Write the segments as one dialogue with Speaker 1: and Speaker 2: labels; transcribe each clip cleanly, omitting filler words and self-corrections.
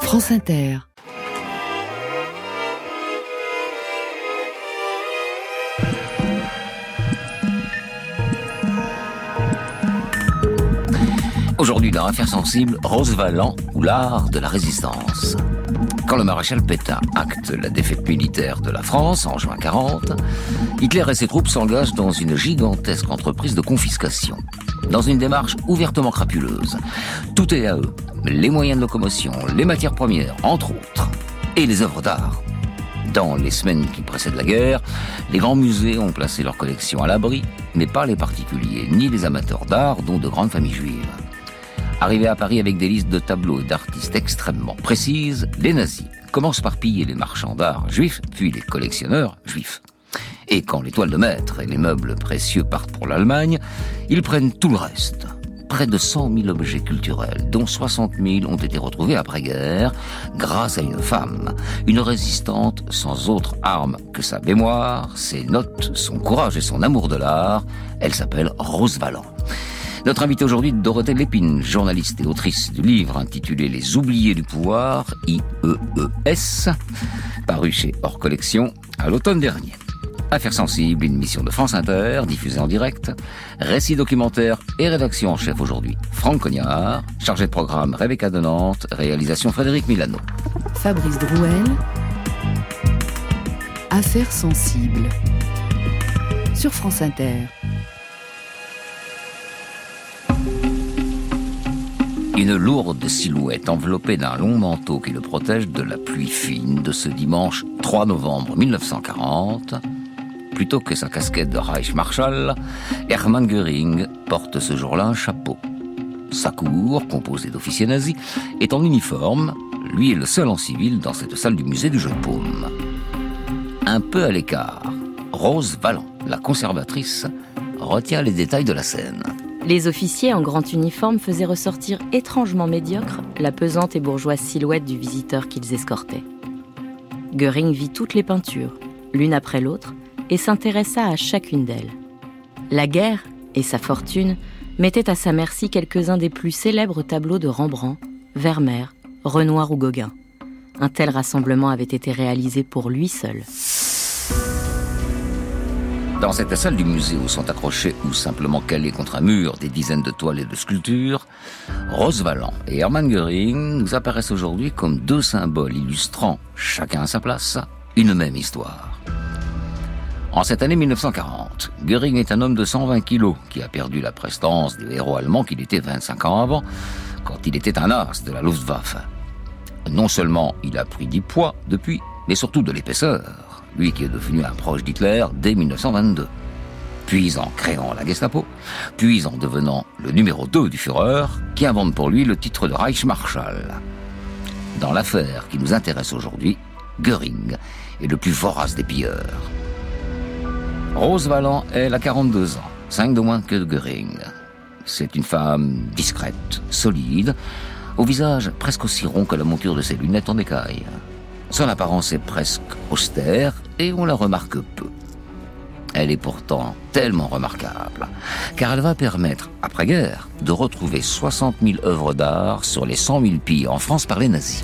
Speaker 1: France Inter.
Speaker 2: Aujourd'hui, dans Affaires sensibles, Rose Valland ou l'art de la résistance. Quand le maréchal Pétain acte la défaite militaire de la France en juin 40, Hitler et ses troupes s'engagent dans une gigantesque entreprise de confiscation. Dans une démarche ouvertement crapuleuse. Tout est à eux. Les moyens de locomotion, les matières premières, entre autres. Et les œuvres d'art. Dans les semaines qui précèdent la guerre, les grands musées ont placé leurs collections à l'abri, mais pas les particuliers, ni les amateurs d'art, dont de grandes familles juives. Arrivés à Paris avec des listes de tableaux et d'artistes extrêmement précises, les nazis commencent par piller les marchands d'art juifs, puis les collectionneurs juifs. Et quand les toiles de maître et les meubles précieux partent pour l'Allemagne, ils prennent tout le reste. Près de 100 000 objets culturels, dont 60 000 ont été retrouvés après-guerre, grâce à une femme, une résistante sans autre arme que sa mémoire, ses notes, son courage et son amour de l'art. Elle s'appelle Rose Valland. Notre invitée aujourd'hui, Dorothée Lépine, journaliste et autrice du livre intitulé Les oubliés du pouvoir, IEES, paru chez Hors Collection à l'automne dernier. Affaires sensibles, une émission de France Inter, diffusée en direct, récit documentaire et rédaction en chef aujourd'hui, Franck Cognard, chargé de programme Rebecca de Nantes, réalisation Frédéric Milano.
Speaker 1: Fabrice Drouel, Affaires sensibles, sur France Inter.
Speaker 2: Une lourde silhouette enveloppée d'un long manteau qui le protège de la pluie fine de ce dimanche 3 novembre 1940. Plutôt que sa casquette de Reichsmarschall, Hermann Göring porte ce jour-là un chapeau. Sa cour, composée d'officiers nazis, est en uniforme. Lui est le seul en civil dans cette salle du musée du Jeu de Paume. Un peu à l'écart, Rose Valland, la conservatrice, retient les détails de la scène.
Speaker 3: Les officiers en grand uniforme faisaient ressortir étrangement médiocre la pesante et bourgeoise silhouette du visiteur qu'ils escortaient. Göring vit toutes les peintures, l'une après l'autre, et s'intéressa à chacune d'elles. La guerre et sa fortune mettaient à sa merci quelques-uns des plus célèbres tableaux de Rembrandt, Vermeer, Renoir ou Gauguin. Un tel rassemblement avait été réalisé pour lui seul.
Speaker 2: Dans cette salle du musée où sont accrochées ou simplement calées contre un mur des dizaines de toiles et de sculptures, Rose Valland et Hermann Göring nous apparaissent aujourd'hui comme deux symboles illustrant, chacun à sa place, une même histoire. En cette année 1940, Göring est un homme de 120 kilos qui a perdu la prestance des héros allemands qu'il était 25 ans avant, quand il était un as de la Luftwaffe. Non seulement il a pris du poids depuis, mais surtout de l'épaisseur. Lui qui est devenu un proche d'Hitler dès 1922. Puis en créant la Gestapo, puis en devenant le numéro 2 du Führer, qui invente pour lui le titre de Reichsmarschall. Dans l'affaire qui nous intéresse aujourd'hui, Göring est le plus vorace des pilleurs. Rose Valland, elle a 42 ans, 5 de moins que Göring. C'est une femme discrète, solide, au visage presque aussi rond que la monture de ses lunettes en écaille. Son apparence est presque austère et on la remarque peu. Elle est pourtant tellement remarquable, car elle va permettre, après-guerre, de retrouver 60 000 œuvres d'art sur les 100 000 pillées en France par les nazis.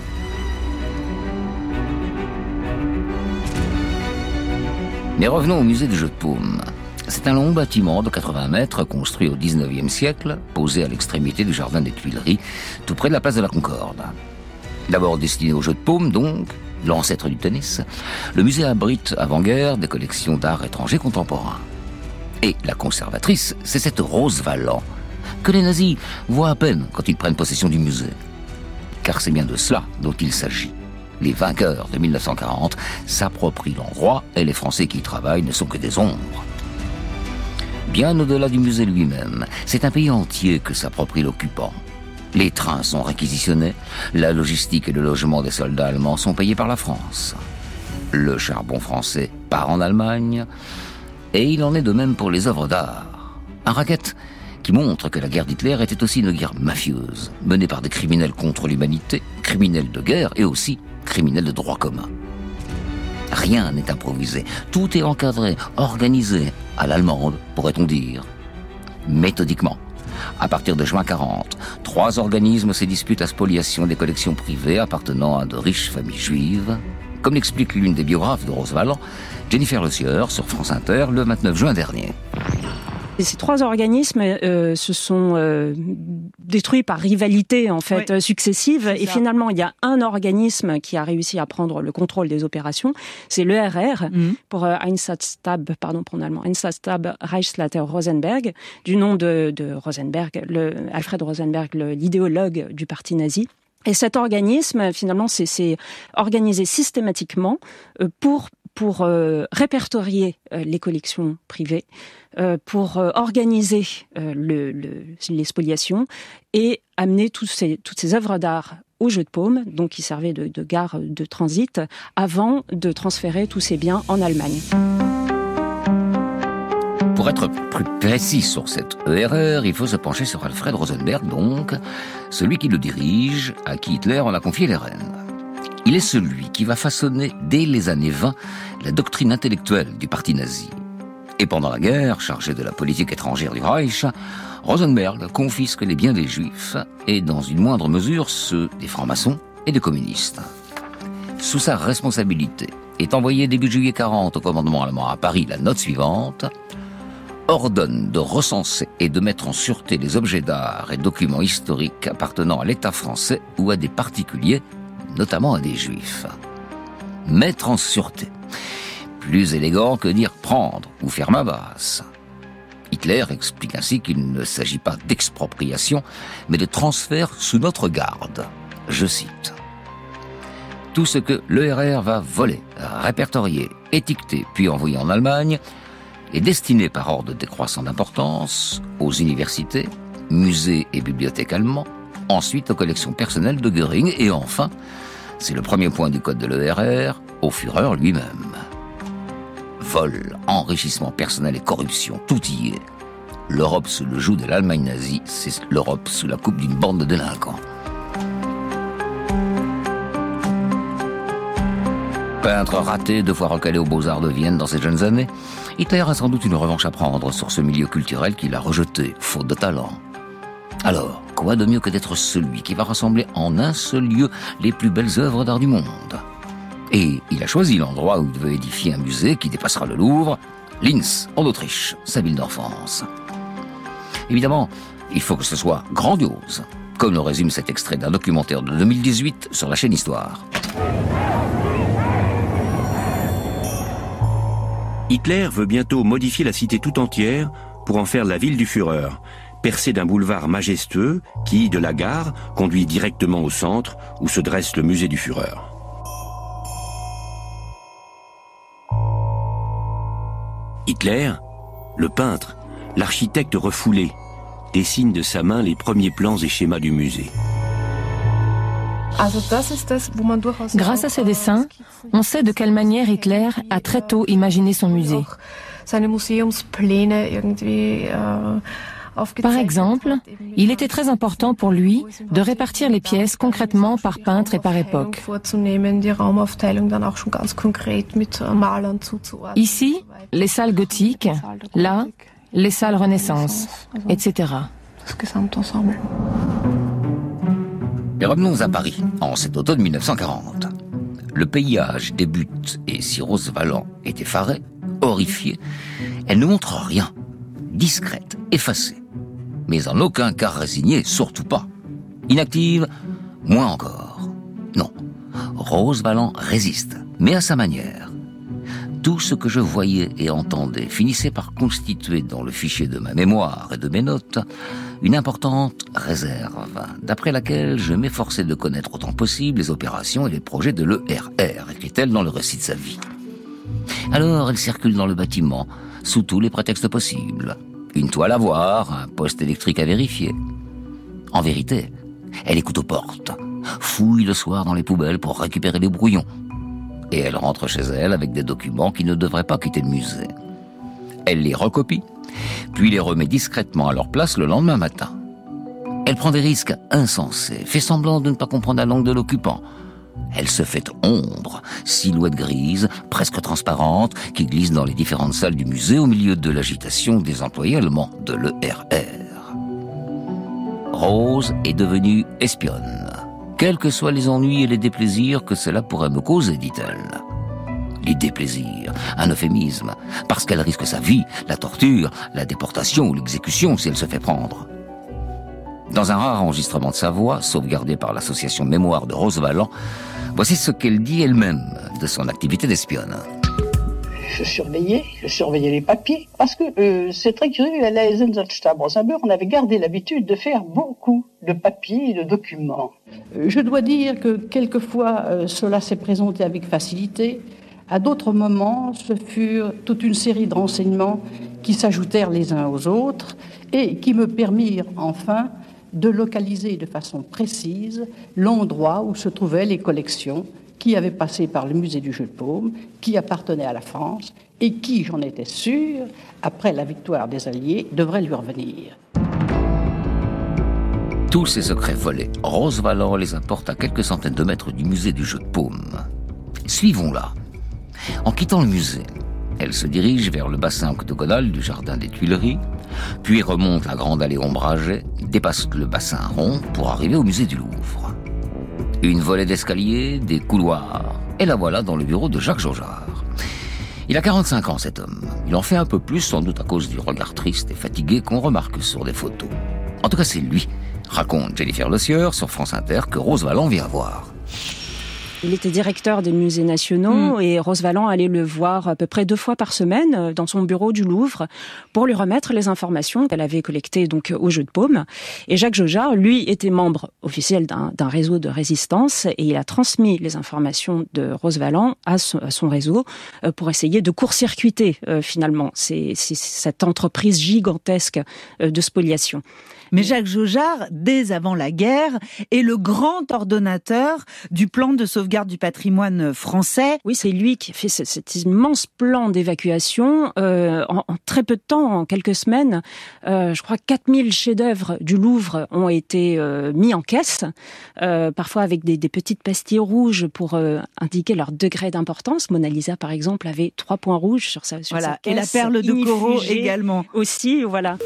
Speaker 2: Mais revenons au musée du Jeu de Paume. C'est un long bâtiment de 80 mètres construit au XIXe siècle, posé à l'extrémité du jardin des Tuileries, tout près de la place de la Concorde. D'abord destiné au Jeu de Paume, donc, l'ancêtre du tennis, le musée abrite avant-guerre des collections d'art étranger contemporain. Et la conservatrice, c'est cette Rose Valland, que les nazis voient à peine quand ils prennent possession du musée. Car c'est bien de cela dont il s'agit. Les vainqueurs de 1940 s'approprient l'endroit et les Français qui y travaillent ne sont que des ombres. Bien au-delà du musée lui-même, c'est un pays entier que s'approprie l'occupant. Les trains sont réquisitionnés, la logistique et le logement des soldats allemands sont payés par la France. Le charbon français part en Allemagne, et il en est de même pour les œuvres d'art. Un racket qui montre que la guerre d'Hitler était aussi une guerre mafieuse, menée par des criminels contre l'humanité, criminels de guerre et aussi criminels de droit commun. Rien n'est improvisé, tout est encadré, organisé, à l'allemande, pourrait-on dire. Méthodiquement, À partir de juin 40, 3 organismes se disputent la spoliation des collections privées appartenant à de riches familles juives, comme l'explique l'une des biographes de Rose Valland, Jennifer Le Sieur, sur France Inter, le 29 juin dernier.
Speaker 4: Ces 3 organismes se sont détruits par rivalité en fait successive, et finalement il y a un organisme qui a réussi à prendre le contrôle des opérations, c'est l'ERR, pour Einsatzstab, pour l'allemand, Einsatzstab Reichsleiter Rosenberg, du nom de Rosenberg, Alfred Rosenberg, l'idéologue du parti nazi. Et cet organisme, finalement, c'est organisé systématiquement pour répertorier les collections privées, pour organiser les spoliations et amener toutes ces œuvres d'art au Jeu de Paume, donc qui servaient de gare de transit, avant de transférer tous ces biens en Allemagne.
Speaker 2: Pour être plus précis sur cette ERR, il faut se pencher sur Alfred Rosenberg, donc, celui qui le dirige, à qui Hitler en a confié les rênes. Il est celui qui va façonner, dès les années 20, la doctrine intellectuelle du parti nazi. Et pendant la guerre, chargé de la politique étrangère du Reich, Rosenberg confisque les biens des Juifs et, dans une moindre mesure, ceux des francs-maçons et des communistes. Sous sa responsabilité est envoyé début juillet 40 au commandement allemand à Paris la note suivante: ordonne de recenser et de mettre en sûreté les objets d'art et documents historiques appartenant à l'État français ou à des particuliers, notamment à des Juifs. Mettre en sûreté. Plus élégant que dire prendre ou faire main basse. Hitler explique ainsi qu'il ne s'agit pas d'expropriation, mais de transfert sous notre garde. Je cite: tout ce que l'ERR va voler, répertorier, étiqueter, puis envoyer en Allemagne, est destiné par ordre décroissant d'importance aux universités, musées et bibliothèques allemands, ensuite aux collections personnelles de Göring, et enfin, c'est le premier point du code de l'ERR, au Führer lui-même. Vol, enrichissement personnel et corruption, tout y est. L'Europe sous le joug de l'Allemagne nazie, c'est l'Europe sous la coupe d'une bande de délinquants. Peintre raté, 2 fois recalé aux Beaux-Arts de Vienne dans ses jeunes années, Hitler a sans doute une revanche à prendre sur ce milieu culturel qu'il a rejeté, faute de talent. Alors, quoi de mieux que d'être celui qui va rassembler en un seul lieu les plus belles œuvres d'art du monde? Et il a choisi l'endroit où il veut édifier un musée qui dépassera le Louvre, Linz, en Autriche, sa ville d'enfance. Évidemment, il faut que ce soit grandiose, comme le résume cet extrait d'un documentaire de 2018 sur la chaîne Histoire.
Speaker 5: Hitler veut bientôt modifier la cité tout entière pour en faire la ville du Führer, percée d'un boulevard majestueux qui, de la gare, conduit directement au centre où se dresse le musée du Führer. Hitler, le peintre, l'architecte refoulé, dessine de sa main les premiers plans et schémas du musée.
Speaker 6: Grâce à ces dessins, on sait de quelle manière Hitler a très tôt imaginé son musée. Par exemple, il était très important pour lui de répartir les pièces concrètement par peintre et par époque. Ici, les salles gothiques, là, les salles Renaissance, etc.
Speaker 2: Et revenons à Paris, en cet automne 1940. Le paysage débute, et si Rose Valland est effarée, horrifiée, elle ne montre rien, discrète, effacée, mais en aucun cas résignée, surtout pas. Inactive, moins encore. Non, Rose Valland résiste, mais à sa manière. Tout ce que je voyais et entendais finissait par constituer dans le fichier de ma mémoire et de mes notes une importante réserve, d'après laquelle je m'efforçais de connaître autant possible les opérations et les projets de l'ERR, écrit-elle dans le récit de sa vie. Alors elle circule dans le bâtiment, sous tous les prétextes possibles. Une toile à voir, un poste électrique à vérifier. En vérité, elle écoute aux portes, fouille le soir dans les poubelles pour récupérer les brouillons. Et elle rentre chez elle avec des documents qui ne devraient pas quitter le musée. Elle les recopie, puis les remet discrètement à leur place le lendemain matin. Elle prend des risques insensés, fait semblant de ne pas comprendre la langue de l'occupant. Elle se fait ombre, silhouette grise, presque transparente, qui glisse dans les différentes salles du musée au milieu de l'agitation des employés allemands de l'ERR. Rose est devenue espionne. Quels que soient les ennuis et les déplaisirs que cela pourrait me causer, dit-elle. Les déplaisirs, un euphémisme, parce qu'elle risque sa vie, la torture, la déportation ou l'exécution si elle se fait prendre. Dans un rare enregistrement de sa voix, sauvegardé par l'association Mémoire de Rose Valland, voici ce qu'elle dit elle-même de son activité d'espionne.
Speaker 7: Je surveillais les papiers, parce que c'est très curieux, à la Eisenstadt Rosenberg, on avait gardé l'habitude de faire beaucoup de papiers et de documents.
Speaker 8: Je dois dire que quelquefois, cela s'est présenté avec facilité. À d'autres moments, ce furent toute une série de renseignements qui s'ajoutèrent les uns aux autres et qui me permirent enfin de localiser de façon précise l'endroit où se trouvaient les collections qui avaient passé par le musée du jeu de paume, qui appartenaient à la France et qui, j'en étais sûr, après la victoire des Alliés, devraient lui revenir.
Speaker 2: Tous ces secrets volés, Rose Valland les apporte à quelques centaines de mètres du musée du jeu de paume. Suivons-la. En quittant le musée, elle se dirige vers le bassin octogonal du jardin des Tuileries, puis remonte la grande allée ombragée, dépasse le bassin rond pour arriver au musée du Louvre. Une volée d'escaliers, des couloirs, et la voilà dans le bureau de Jacques Jaujard. Il a 45 ans, cet homme. Il en fait un peu plus, sans doute à cause du regard triste et fatigué qu'on remarque sur des photos. En tout cas, c'est lui, raconte Jennifer Le Sieur sur France Inter, que Rose Valland vient voir.
Speaker 4: Il était directeur des musées nationaux et Rose Valland allait le voir à peu près 2 fois par semaine dans son bureau du Louvre pour lui remettre les informations qu'elle avait collectées donc au jeu de paume. Et Jacques Jaujard, lui, était membre officiel d'un réseau de résistance et il a transmis les informations de Rose Valland à son réseau pour essayer de court-circuiter finalement cette entreprise gigantesque de spoliation.
Speaker 9: Mais Jacques Jaujard, dès avant la guerre, est le grand ordonnateur du plan de sauvegarde du patrimoine français.
Speaker 4: Oui, c'est lui qui a fait cet immense plan d'évacuation en très peu de temps, en quelques semaines. Je crois 4000 chefs-d'œuvre du Louvre ont été mis en caisse, parfois avec des petites pastilles rouges pour indiquer leur degré d'importance. Mona Lisa, par exemple, avait 3 points rouges sur sa caisse.
Speaker 9: Et la perle de Corot également.
Speaker 4: Aussi, voilà.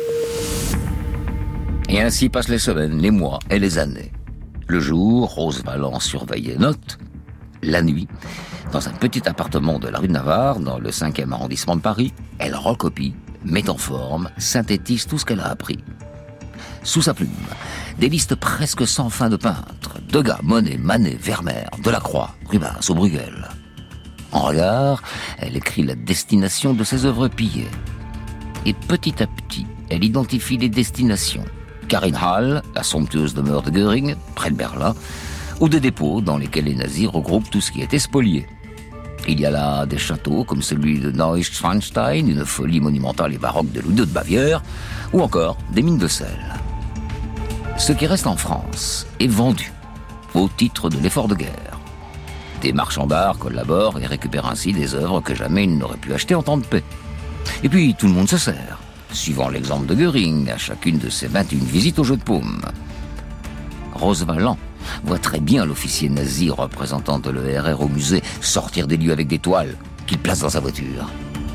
Speaker 2: Et ainsi passent les semaines, les mois et les années. Le jour, Rose Valland surveille et note. La nuit, dans un petit appartement de la rue de Navarre, dans le 5e arrondissement de Paris, elle recopie, met en forme, synthétise tout ce qu'elle a appris. Sous sa plume, des listes presque sans fin de peintres, Degas, Monet, Manet, Vermeer, Delacroix, Rubens ou Bruegel. En regard, elle écrit la destination de ses œuvres pillées. Et petit à petit, elle identifie les destinations. Karinhal, la somptueuse demeure de Göring, près de Berlin, ou des dépôts dans lesquels les nazis regroupent tout ce qui était spolié. Il y a là des châteaux comme celui de Neuschwanstein, une folie monumentale et baroque de Louis II de Bavière, ou encore des mines de sel. Ce qui reste en France est vendu au titre de l'effort de guerre. Des marchands d'art collaborent et récupèrent ainsi des œuvres que jamais ils n'auraient pu acheter en temps de paix. Et puis tout le monde se sert. Suivant l'exemple de Göring, à chacune de ses 21 visites au jeu de paume. Rose Valland voit très bien l'officier nazi représentant de l'ERR au musée sortir des lieux avec des toiles qu'il place dans sa voiture.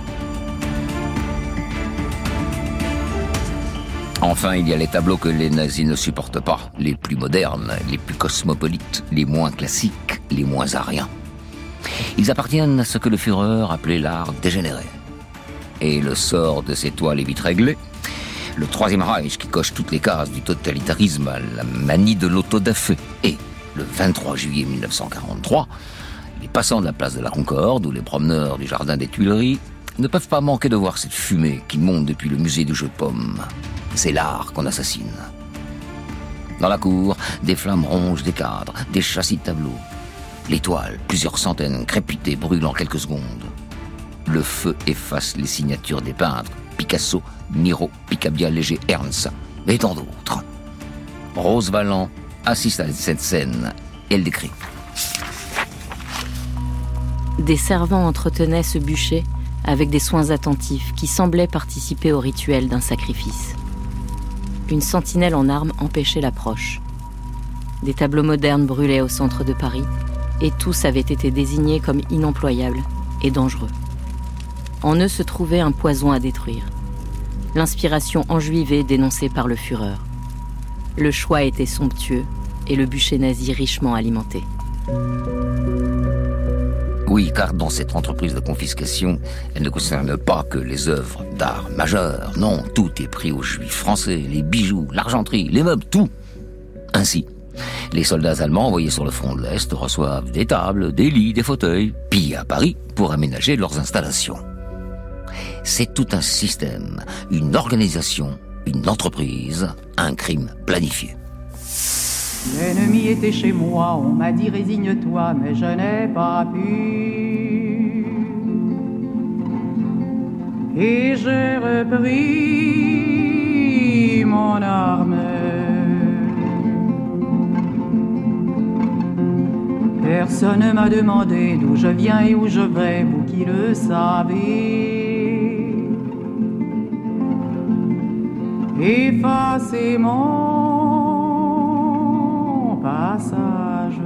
Speaker 2: Enfin, il y a les tableaux que les nazis ne supportent pas, les plus modernes, les plus cosmopolites, les moins classiques, les moins ariens. Ils appartiennent à ce que le Führer appelait l'art dégénéré. Et le sort de ces toiles est vite réglé. Le Troisième Reich qui coche toutes les cases du totalitarisme à la manie de l'autodafé. Et le 23 juillet 1943, les passants de la place de la Concorde ou les promeneurs du jardin des Tuileries ne peuvent pas manquer de voir cette fumée qui monte depuis le musée du jeu de paume. C'est l'art qu'on assassine. Dans la cour, des flammes rongent des cadres, des châssis de tableaux. Les toiles, plusieurs centaines, crépitées, brûlent en quelques secondes. Le feu efface les signatures des peintres, Picasso, Miro, Picabia, Léger, Ernst, et tant d'autres. Rose Valland assiste à cette scène et elle décrit.
Speaker 3: Des servants entretenaient ce bûcher avec des soins attentifs qui semblaient participer au rituel d'un sacrifice. Une sentinelle en armes empêchait l'approche. Des tableaux modernes brûlaient au centre de Paris et tous avaient été désignés comme inemployables et dangereux. En eux se trouvait un poison à détruire. L'inspiration enjuivée dénoncée par le Führer. Le choix était somptueux et le bûcher nazi richement alimenté.
Speaker 2: Oui, car dans cette entreprise de confiscation, elle ne concerne pas que les œuvres d'art majeures. Non, tout est pris aux juifs français, les bijoux, l'argenterie, les meubles, tout. Ainsi, les soldats allemands envoyés sur le front de l'Est reçoivent des tables, des lits, des fauteuils, pillés à Paris pour aménager leurs installations. C'est tout un système, une organisation, une entreprise, un crime planifié.
Speaker 10: L'ennemi était chez moi, on m'a dit résigne-toi, mais je n'ai pas pu. Et j'ai repris mon arme. Personne ne m'a demandé d'où je viens et où je vais, vous qui le savez. Effacez mon passage.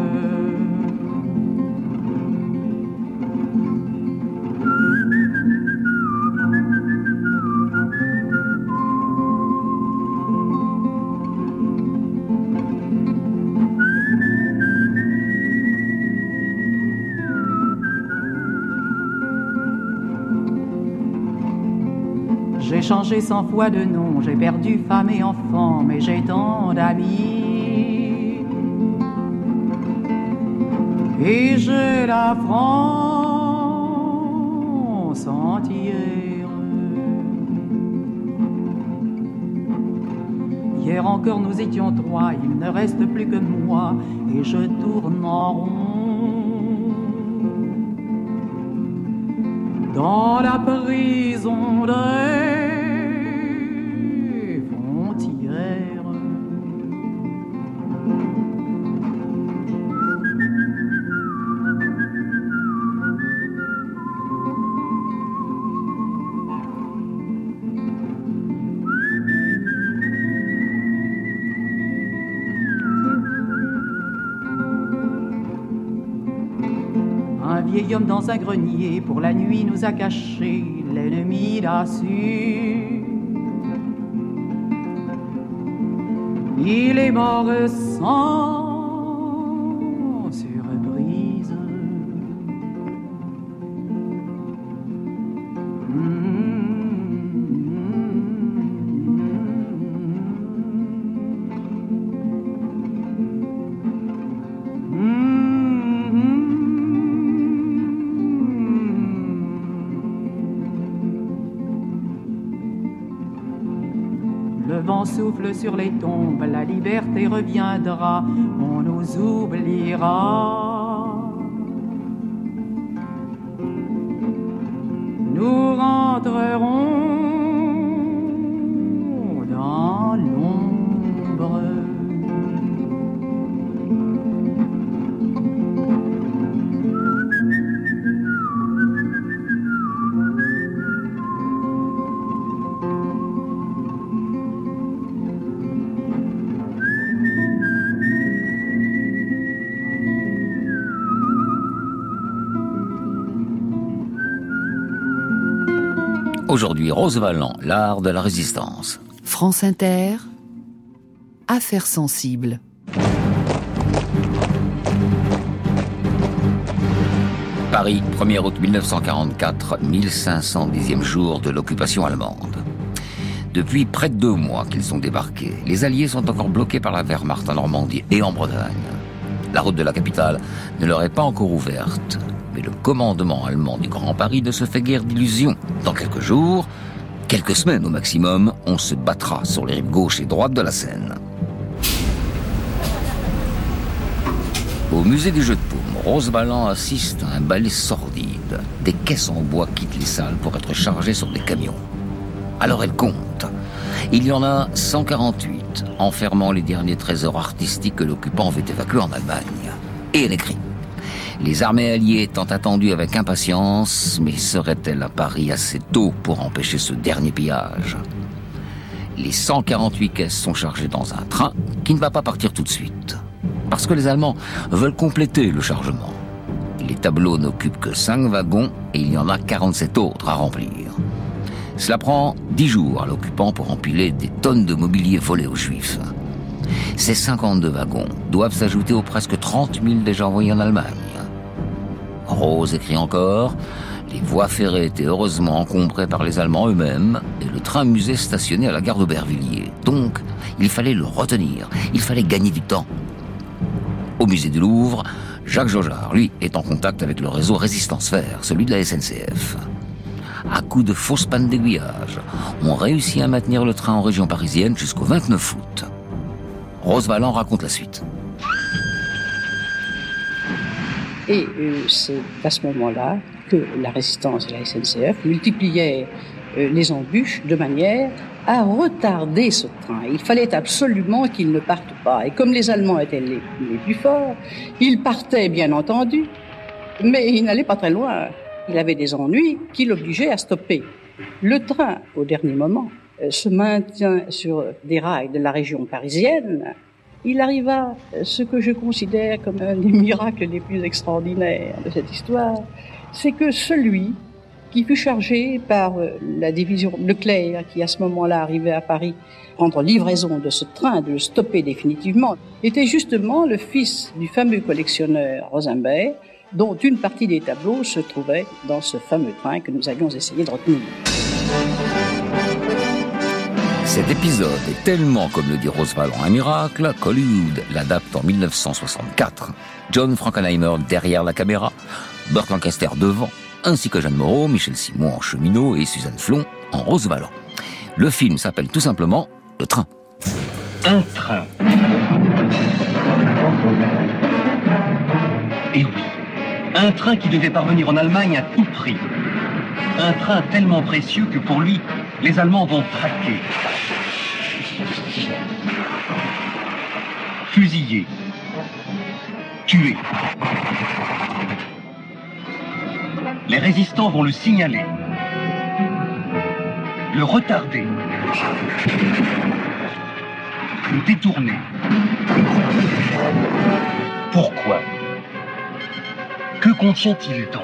Speaker 10: J'ai changé 100 fois de nom, j'ai perdu femme et enfant, mais j'ai tant d'amis. Et j'ai la France entière. Hier encore nous étions 3, il ne reste plus que moi, et je tourne en rond. Dans la prison des frontières. Un vieil homme dans un grenier pour la nuit nous a cachés, l'ennemi l'a su. Il est mort sans surprise. Le vent souffle sur les tombes, la liberté reviendra, on nous oubliera. Nous rentrerons dans l'ombre.
Speaker 2: Aujourd'hui, Rose Valland, l'art de la résistance.
Speaker 1: France Inter, Affaires sensibles.
Speaker 2: Paris, 1er août 1944, 1510e jour de l'occupation allemande. Depuis près de 2 mois qu'ils sont débarqués, les Alliés sont encore bloqués par la Wehrmacht en Normandie et en Bretagne. La route de la capitale ne leur est pas encore ouverte. Mais le commandement allemand du Grand Paris ne se fait guère d'illusions. Dans quelques jours, quelques semaines au maximum, on se battra sur les rives gauche et droite de la Seine. Au musée du jeu de paume, Rose Valland assiste à un ballet sordide. Des caisses en bois quittent les salles pour être chargées sur des camions. Alors elle compte. Il y en a 148, enfermant les derniers trésors artistiques que l'occupant avait évacués en Allemagne. Et elle écrit: les armées alliées étant attendues avec impatience, mais seraient-elles à Paris assez tôt pour empêcher ce dernier pillage? Les 148 caisses sont chargées dans un train qui ne va pas partir tout de suite. Parce que les Allemands veulent compléter le chargement. Les tableaux n'occupent que 5 wagons et il y en a 47 autres à remplir. Cela prend 10 jours à l'occupant pour empiler des tonnes de mobilier volé aux Juifs. Ces 52 wagons doivent s'ajouter aux presque 30 000 déjà envoyés en Allemagne. Rose écrit encore: les voies ferrées étaient heureusement encombrées par les Allemands eux-mêmes et le train-musée stationné à la gare d'Aubervilliers. Donc, il fallait le retenir, il fallait gagner du temps. Au musée du Louvre, Jacques Jaujard, lui, est en contact avec le réseau Résistance Fer, celui de la SNCF. À coups de fausses pannes d'aiguillage, on réussit à maintenir le train en région parisienne jusqu'au 29 août. Rose Valland raconte la suite.
Speaker 8: Et c'est à ce moment-là que la résistance de la SNCF multipliait les embûches de manière à retarder ce train. Il fallait absolument qu'il ne parte pas. Et comme les Allemands étaient les plus forts, il partait bien entendu, mais il n'allait pas très loin. Il avait des ennuis qui l'obligeaient à stopper. Le train, au dernier moment, se maintient sur des rails de la région parisienne. Il arriva ce que je considère comme un des miracles les plus extraordinaires de cette histoire, c'est que celui qui fut chargé par la division Leclerc, qui à ce moment-là arrivait à Paris, prendre livraison de ce train, de le stopper définitivement, était justement le fils du fameux collectionneur Rosenberg, dont une partie des tableaux se trouvait dans ce fameux train que nous avions essayé de retenir.
Speaker 2: Cet épisode est tellement, comme le dit Rose Valland, un miracle qu'Hollywood l'adapte en 1964. John Frankenheimer derrière la caméra, Burt Lancaster devant, ainsi que Jeanne Moreau, Michel Simon en cheminot et Suzanne Flon en Rose Valland. Le film s'appelle tout simplement Le Train.
Speaker 11: Un train. Et oui, un train qui devait parvenir en Allemagne à tout prix. Un train tellement précieux que pour lui, les Allemands vont traquer, fusiller, tuer. Les résistants vont le signaler, le retarder, le détourner. Pourquoi ? Que contient-il donc ?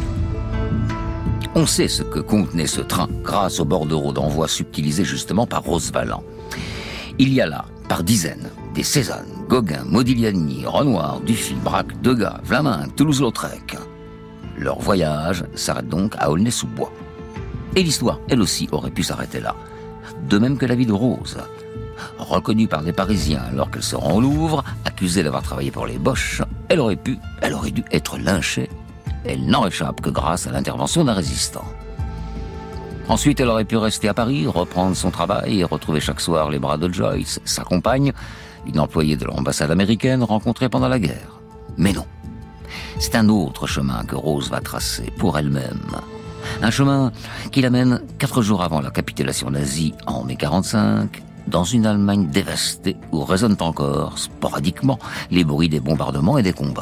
Speaker 2: On sait ce que contenait ce train grâce aux bordereaux d'envoi subtilisés justement par Rose Valland. Il y a là, par dizaines, des Cézanne, Gauguin, Modigliani, Renoir, Dufy, Braque, Degas, Vlaminck, Toulouse-Lautrec. Leur voyage s'arrête donc à Aulnay-sous-Bois. Et l'histoire, elle aussi, aurait pu s'arrêter là. De même que la vie de Rose. Reconnue par les Parisiens alors qu'elle se rend au Louvre, accusée d'avoir travaillé pour les Boches, elle aurait dû être lynchée. Elle n'en échappe que grâce à l'intervention d'un résistant. Ensuite, elle aurait pu rester à Paris, reprendre son travail et retrouver chaque soir les bras de Joyce, sa compagne, une employée de l'ambassade américaine rencontrée pendant la guerre. Mais non. C'est un autre chemin que Rose va tracer pour elle-même. Un chemin qui l'amène 4 jours avant la capitulation nazie en mai 1945, dans une Allemagne dévastée où résonnent encore, sporadiquement, les bruits des bombardements et des combats.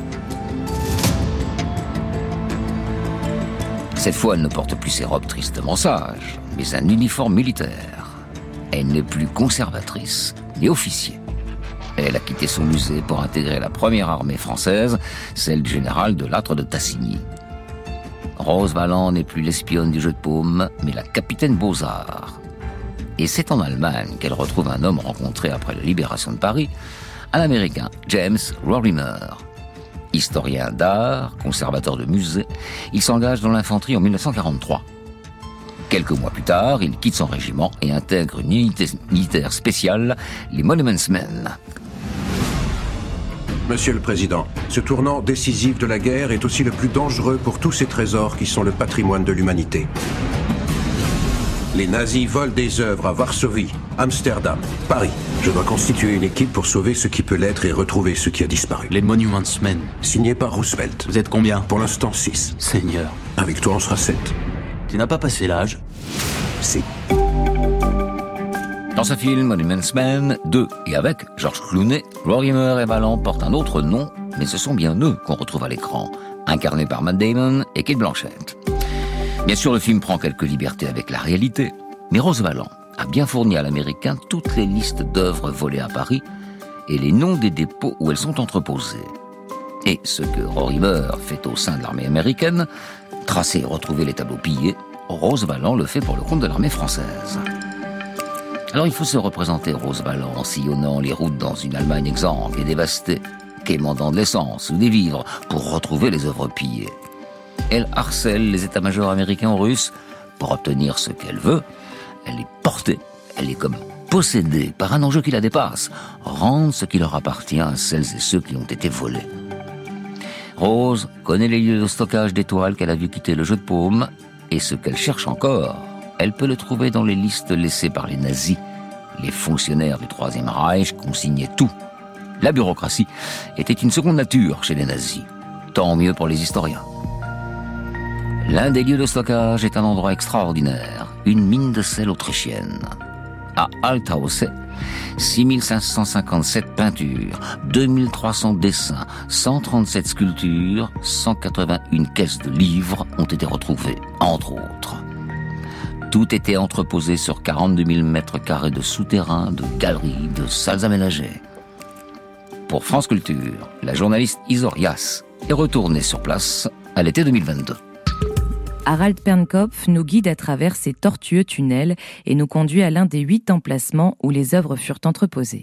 Speaker 2: Cette fois, elle ne porte plus ses robes tristement sages, mais un uniforme militaire. Elle n'est plus conservatrice, ni officier. Elle a quitté son musée pour intégrer la première armée française, celle du général de Lattre de Tassigny. Rose Valland n'est plus l'espionne du jeu de paume, mais la capitaine Beaux-Arts. Et c'est en Allemagne qu'elle retrouve un homme rencontré après la libération de Paris, un Américain, James Rorimer. Historien d'art, conservateur de musée, il s'engage dans l'infanterie en 1943. Quelques mois plus tard, il quitte son régiment et intègre une unité militaire spéciale, les Monuments Men.
Speaker 12: Monsieur le Président, ce tournant décisif de la guerre est aussi le plus dangereux pour tous ces trésors qui sont le patrimoine de l'humanité. Les nazis volent des œuvres à Varsovie, Amsterdam, Paris. Je dois constituer une équipe pour sauver ce qui peut l'être et retrouver ce qui a disparu.
Speaker 13: Les Monuments Men.
Speaker 12: Signé par Roosevelt.
Speaker 13: Vous êtes combien ?
Speaker 12: Pour l'instant, 6.
Speaker 13: Seigneur.
Speaker 12: Avec toi, on sera 7.
Speaker 13: Tu n'as pas passé l'âge ?
Speaker 12: Si.
Speaker 2: Dans ce film, Monuments Men 2, et avec Georges Clooney, Rorimer et Valland portent un autre nom, mais ce sont bien eux qu'on retrouve à l'écran, incarnés par Matt Damon et Cate Blanchett. Bien sûr, le film prend quelques libertés avec la réalité, mais Rose Valland a bien fourni à l'américain toutes les listes d'œuvres volées à Paris et les noms des dépôts où elles sont entreposées. Et ce que Rorimer fait au sein de l'armée américaine, tracer et retrouver les tableaux pillés, Rose Valland le fait pour le compte de l'armée française. Alors il faut se représenter Rose Valland sillonnant les routes dans une Allemagne exsangue et dévastée, quémandant de l'essence ou des vivres pour retrouver les œuvres pillées. Elle harcèle les états-majors américains ou russes pour obtenir ce qu'elle veut. Elle est portée, elle est comme possédée par un enjeu qui la dépasse, rendre ce qui leur appartient à celles et ceux qui ont été volés. Rose connaît les lieux de stockage d'étoiles qu'elle a vu quitter le jeu de paume, et ce qu'elle cherche encore, elle peut le trouver dans les listes laissées par les nazis. Les fonctionnaires du Troisième Reich consignaient tout. La bureaucratie était une seconde nature chez les nazis. Tant mieux pour les historiens. L'un des lieux de stockage est un endroit extraordinaire, une mine de sel autrichienne. À Altaussee, 6557 peintures, 2300 dessins, 137 sculptures, 181 caisses de livres ont été retrouvées, entre autres. Tout était entreposé sur 42 000 mètres carrés de souterrains, de galeries, de salles aménagées. Pour France Culture, la journaliste Isor Yass est retournée sur place à l'été 2022.
Speaker 3: Harald Pernkopf nous guide à travers ces tortueux tunnels et nous conduit à l'un des 8 emplacements où les œuvres furent entreposées.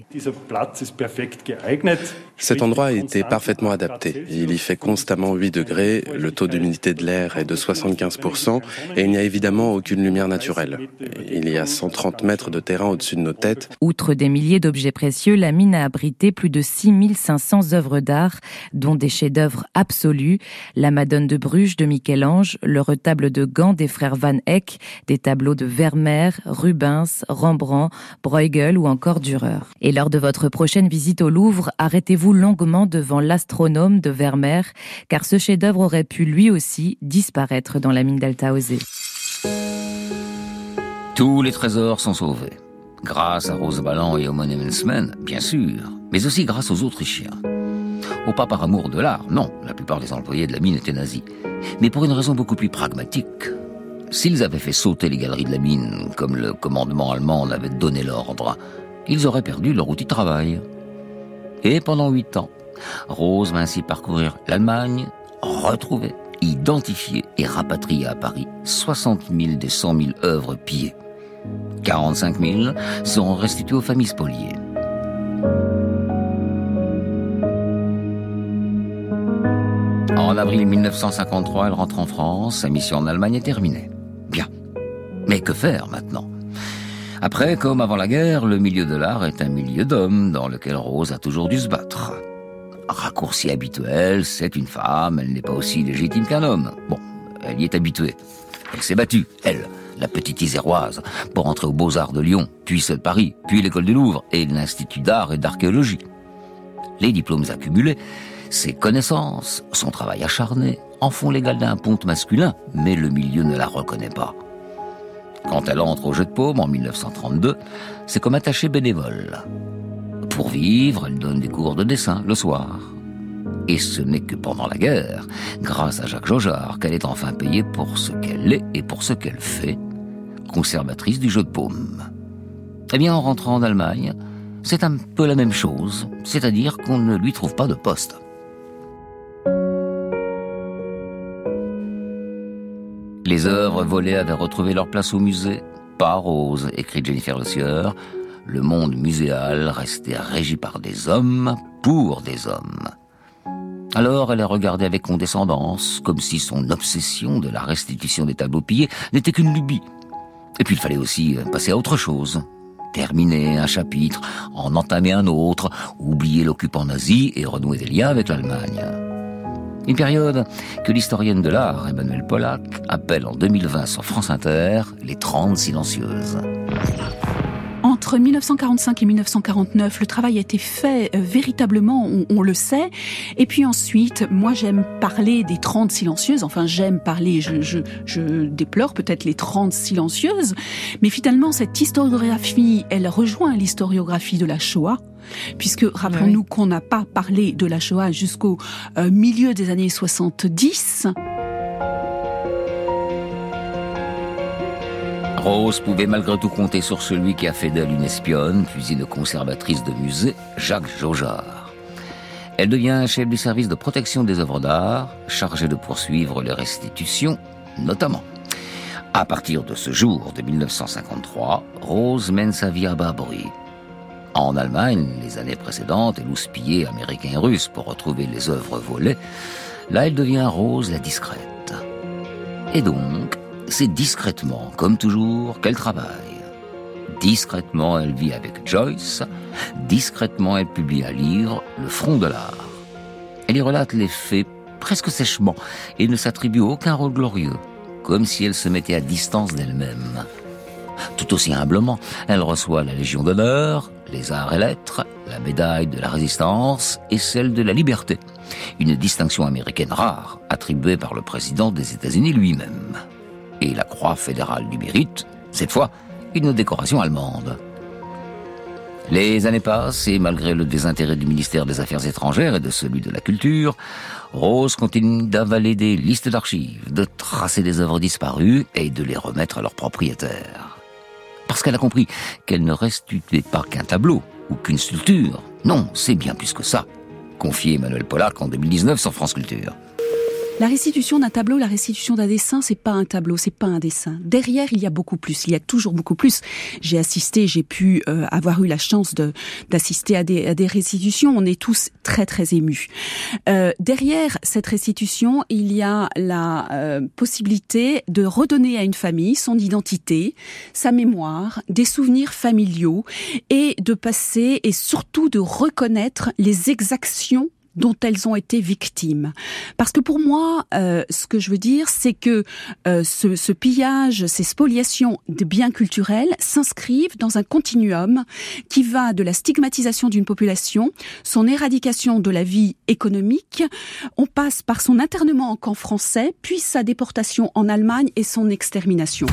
Speaker 14: Cet endroit était parfaitement adapté. Il y fait constamment 8 degrés, le taux d'humidité de l'air est de 75% et il n'y a évidemment aucune lumière naturelle. Il y a 130 mètres de terrain au-dessus de nos têtes.
Speaker 3: Outre des milliers d'objets précieux, la mine a abrité plus de 6500 œuvres d'art, dont des chefs-d'œuvre absolus, la Madone de Bruges de Michel-Ange, le retable de Gand des frères Van Eyck, des tableaux de Vermeer, Rubens, Rembrandt, Bruegel ou encore Dürer. Et lors de votre prochaine visite au Louvre, arrêtez-vous longuement devant l'Astronome de Vermeer, car ce chef-d'œuvre aurait pu lui aussi disparaître dans la mine d'Altaussee.
Speaker 2: Tous les trésors sont sauvés. Grâce à Rose Valland et au Monumentsmen, bien sûr, mais aussi grâce aux Autrichiens. Au pas par amour de l'art, non, la plupart des employés de la mine étaient nazis. Mais pour une raison beaucoup plus pragmatique. S'ils avaient fait sauter les galeries de la mine, comme le commandement allemand en avait donné l'ordre, ils auraient perdu leur outil de travail. Et pendant 8 ans, Rose va ainsi parcourir l'Allemagne, retrouver, identifier et rapatrier à Paris 60 000 des 100 000 œuvres pillées. 45 000 seront restituées aux familles spoliées. En avril 1953, elle rentre en France. Sa mission en Allemagne est terminée. Bien. Mais que faire maintenant ? Après, comme avant la guerre, le milieu de l'art est un milieu d'hommes dans lequel Rose a toujours dû se battre. Raccourci habituel, c'est une femme, elle n'est pas aussi légitime qu'un homme. Bon, elle y est habituée. Elle s'est battue, elle, la petite Iséroise, pour entrer aux Beaux-Arts de Lyon, puis ceux de Paris, puis l'école du Louvre et l'Institut d'art et d'archéologie. Les diplômes accumulés, ses connaissances, son travail acharné, en font l'égal d'un ponte masculin, mais le milieu ne la reconnaît pas. Quand elle entre au Jeu de Paume en 1932, c'est comme attachée bénévole. Pour vivre, elle donne des cours de dessin le soir. Et ce n'est que pendant la guerre, grâce à Jacques Jaujard, qu'elle est enfin payée pour ce qu'elle est et pour ce qu'elle fait, conservatrice du Jeu de Paume. Eh bien, en rentrant en Allemagne, c'est un peu la même chose, c'est-à-dire qu'on ne lui trouve pas de poste. Les œuvres volées avaient retrouvé leur place au musée. Pas Rose, écrit Jennifer Lecieur. Le monde muséal restait régi par des hommes, pour des hommes. Alors elle est regardée avec condescendance, comme si son obsession de la restitution des tableaux pillés n'était qu'une lubie. Et puis il fallait aussi passer à autre chose. Terminer un chapitre, en entamer un autre, oublier l'occupant nazi et renouer des liens avec l'Allemagne. Une période que l'historienne de l'art, Emmanuelle Pollack, appelle en 2020 sur France Inter les 30 silencieuses.
Speaker 15: Entre 1945 et 1949, le travail a été fait véritablement, on le sait. Et puis ensuite, moi j'aime parler des 30 silencieuses. Enfin, j'aime parler, je déplore peut-être les 30 silencieuses. Mais finalement, cette historiographie, elle rejoint l'historiographie de la Shoah. Puisque, rappelons-nous qu'on n'a pas parlé de la Shoah jusqu'au milieu des années 70.
Speaker 2: Rose pouvait malgré tout compter sur celui qui a fait d'elle une espionne, puis une conservatrice de musée, Jacques Jaujard. Elle devient chef du service de protection des œuvres d'art, chargée de poursuivre les restitutions, notamment. À partir de ce jour de 1953, Rose mène sa vie à bas bruit. En Allemagne, les années précédentes, elle houspillait Américains et Russes pour retrouver les œuvres volées. Là, elle devient Rose la discrète. Et donc, c'est discrètement, comme toujours, qu'elle travaille. Discrètement, elle vit avec Joyce. Discrètement, elle publie un livre, Le Front de l'art. Elle y relate les faits presque sèchement et ne s'attribue aucun rôle glorieux, comme si elle se mettait à distance d'elle-même. Tout aussi humblement, elle reçoit la Légion d'honneur, les arts et lettres, la médaille de la Résistance et celle de la Liberté, une distinction américaine rare attribuée par le président des États-Unis lui-même. Et la Croix fédérale du mérite, cette fois, une décoration allemande. Les années passent et malgré le désintérêt du ministère des Affaires étrangères et de celui de la Culture, Rose continue d'avaler des listes d'archives, de tracer des œuvres disparues et de les remettre à leurs propriétaires. Parce qu'elle a compris qu'elle ne restituait pas qu'un tableau ou qu'une sculpture. Non, c'est bien plus que ça. Confié Emmanuel Pollack en 2019 sur France Culture.
Speaker 15: La restitution d'un tableau, la restitution d'un dessin, c'est pas un tableau, c'est pas un dessin. Derrière, il y a beaucoup plus, il y a toujours beaucoup plus. J'ai pu avoir eu la chance d'assister à des restitutions. On est tous très très émus. Derrière cette restitution, il y a la possibilité de redonner à une famille son identité, sa mémoire, des souvenirs familiaux et de passer et surtout de reconnaître les exactions dont elles ont été victimes. Parce que pour moi, ce que je veux dire, c'est que ce pillage, ces spoliations de biens culturels s'inscrivent dans un continuum qui va de la stigmatisation d'une population, son éradication de la vie économique, on passe par son internement en camp français, puis sa déportation en Allemagne et son extermination.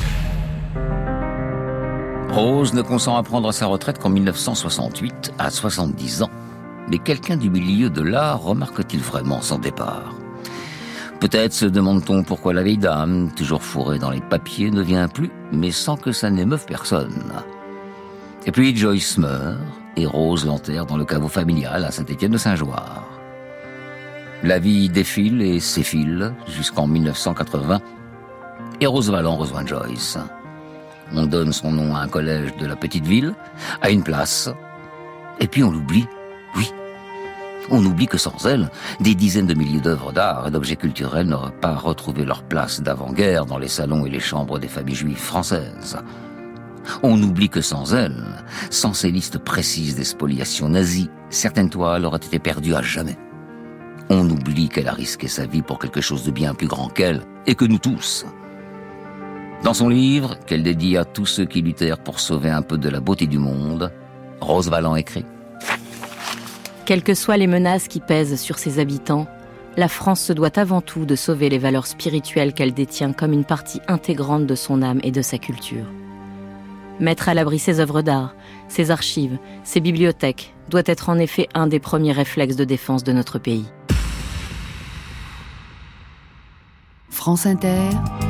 Speaker 2: Rose ne consent à prendre sa retraite qu'en 1968, à 70 ans. Mais quelqu'un du milieu de l'art remarque-t-il vraiment son départ ? Peut-être se demande-t-on pourquoi la vieille dame, toujours fourrée dans les papiers, ne vient plus, mais sans que ça n'émeuve personne. Et puis Joyce meurt, et Rose l'enterre dans le caveau familial à Saint-Étienne-de-Saint-Joire. La vie défile et s'effile jusqu'en 1980, et Rose Valland rejoint Joyce. On donne son nom à un collège de la petite ville, à une place, et puis on l'oublie. Oui, on oublie que sans elle, des dizaines de milliers d'œuvres d'art et d'objets culturels n'auraient pas retrouvé leur place d'avant-guerre dans les salons et les chambres des familles juives françaises. On oublie que sans elle, sans ces listes précises des spoliations nazies, certaines toiles auraient été perdues à jamais. On oublie qu'elle a risqué sa vie pour quelque chose de bien plus grand qu'elle, et que nous tous. Dans son livre, qu'elle dédie à tous ceux qui luttèrent pour sauver un peu de la beauté du monde, Rose Valland écrit:
Speaker 3: Quelles que soient les menaces qui pèsent sur ses habitants, la France se doit avant tout de sauver les valeurs spirituelles qu'elle détient comme une partie intégrante de son âme et de sa culture. Mettre à l'abri ses œuvres d'art, ses archives, ses bibliothèques doit être en effet un des premiers réflexes de défense de notre pays.
Speaker 1: France Inter.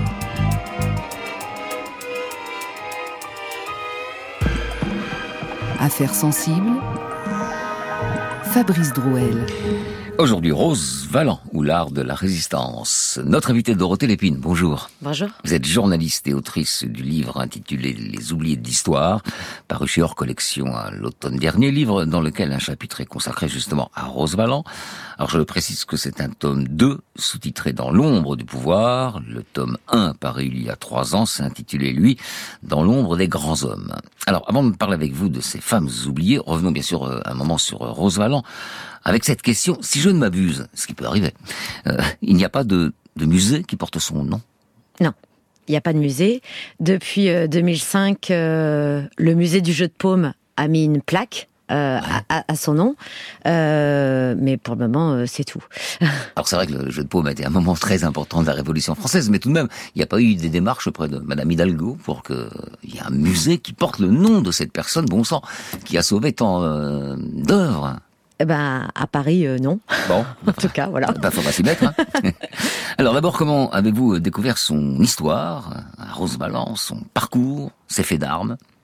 Speaker 1: Affaires sensibles. Fabrice Drouel.
Speaker 2: Aujourd'hui, Rose Valland, ou l'art de la résistance. Notre invitée Dorothée Lépine, bonjour.
Speaker 3: Bonjour.
Speaker 2: Vous êtes journaliste et autrice du livre intitulé Les oubliés de l'histoire, paru chez Hors Collection à l'automne dernier, livre dans lequel un chapitre est consacré justement à Rose Valland. Alors je précise que c'est un tome 2, sous-titré Dans l'ombre du pouvoir. Le tome 1, paru il y a 3 ans, s'intitulait lui Dans l'ombre des grands hommes. Alors avant de parler avec vous de ces femmes oubliées, revenons bien sûr un moment sur Rose Valland. Avec cette question, si je ne m'abuse, ce qui peut arriver, il n'y a pas de musée qui porte son nom?
Speaker 3: Non, il n'y a pas de musée. Depuis 2005, le musée du jeu de paume a mis une plaque à son nom, mais pour le moment, c'est tout.
Speaker 2: Alors c'est vrai que le jeu de paume a été un moment très important de la Révolution française, mais tout de même, il n'y a pas eu des démarches auprès de Madame Hidalgo pour qu'il y ait un musée qui porte le nom de cette personne, bon sang, qui a sauvé tant d'œuvres.
Speaker 3: À Paris, non.
Speaker 2: Bon.
Speaker 3: En tout cas, voilà.
Speaker 2: Faudra s'y mettre, hein. Alors d'abord, comment avez-vous découvert son histoire, Rose Valland, son parcours, ses faits d'armes?